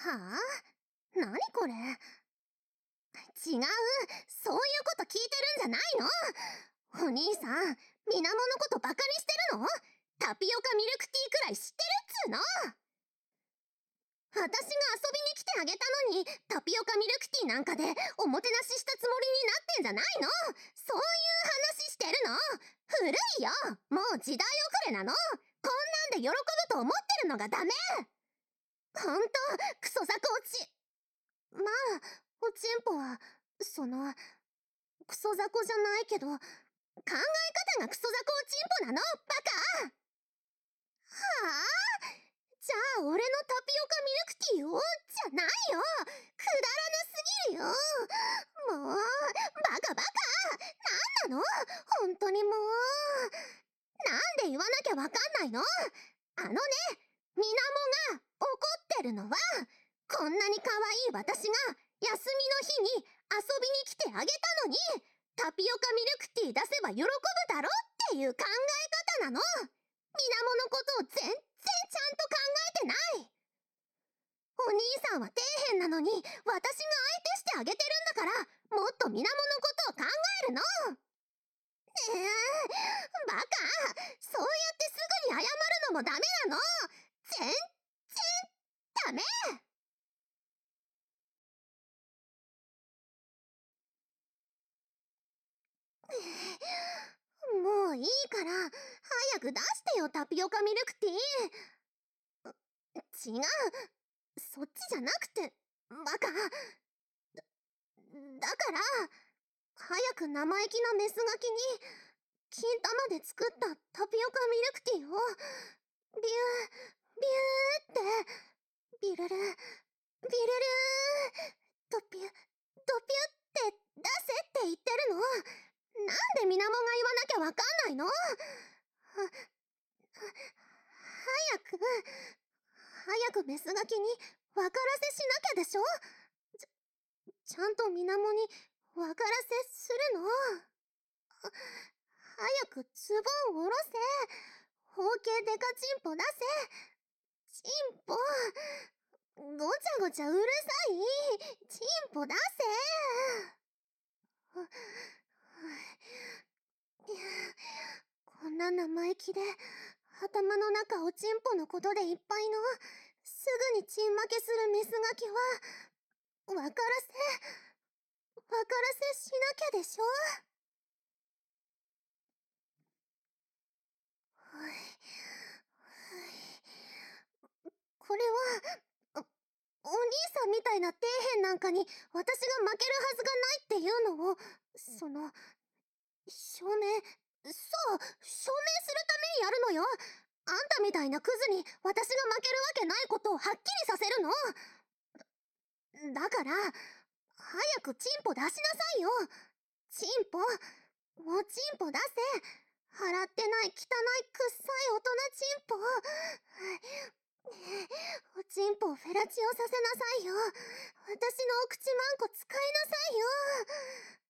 はあ？なにこれ？違う、そういうこと聞いてるんじゃないの？お兄さん、水面のことバカにしてるの？タピオカミルクティーくらい知ってるっつーの？私が遊びに来てあげたのに、タピオカミルクティーなんかでおもてなししたつもりになってんじゃないの？そういう話してるの？古いよ。もう時代遅れなの。こんなんで喜ぶと思ってるのがダメ。ほんと、クソザコ落ち。まあ、おちんぽは、クソザコじゃないけど、考え方がクソザコおちんぽなの、バカ。はあ？じゃあ俺のタピオカミルクティーをじゃないよ。くだらなすぎるよ。もう、バカバカ。なんなの？本当にもう。なんで言わなきゃわかんないの？あのね、みなもが怒ってるのは、こんなに可愛い私が休みの日に遊びに来てあげたのに、タピオカミルクティー出せば喜ぶだろっていう考え方なの。みなものことを全然ちゃんと考えてない。お兄さんは底辺なのに、私が相手してあげてるんだから、もっとみなものことを考えるの。バカ、そうやってすぐに謝るのもダメなの。全然ダメ。もういいから、早く出してよ、タピオカミルクティー。違う、そっちじゃなくて、バカ。だから、早く生意気なメスガキに、金玉で作ったタピオカミルクティーを、ビュー、ビューって、ビルル、ビルルー、ドピュ、ドピュって出せって言ってるの。なんで水面が言わなきゃわかんないの？早く、早くメスガキに分からせしなきゃでしょ？ちゃんと水面に分からせするの？早くズボン下ろせ。包茎デカチンポ出せ。チンポ。ごちゃごちゃうるさい。チンポ出せ。こんな生意気で、頭の中おちんぽのことでいっぱいの、すぐにチン負けするメスガキは、分からせしなきゃでしょ？これは、お兄さんみたいな底辺なんかに私が負けるはずがないっていうのを、証明、そう、証明するためにやるのよ。あんたみたいなクズに私が負けるわけないことをはっきりさせるの。だから、早くチンポ出しなさいよ。チンポ、おチンポ出せ。洗ってない汚いくっさい大人チンポ。おちんぽをフェラチオさせなさいよ。私のお口マンコ使いなさいよ。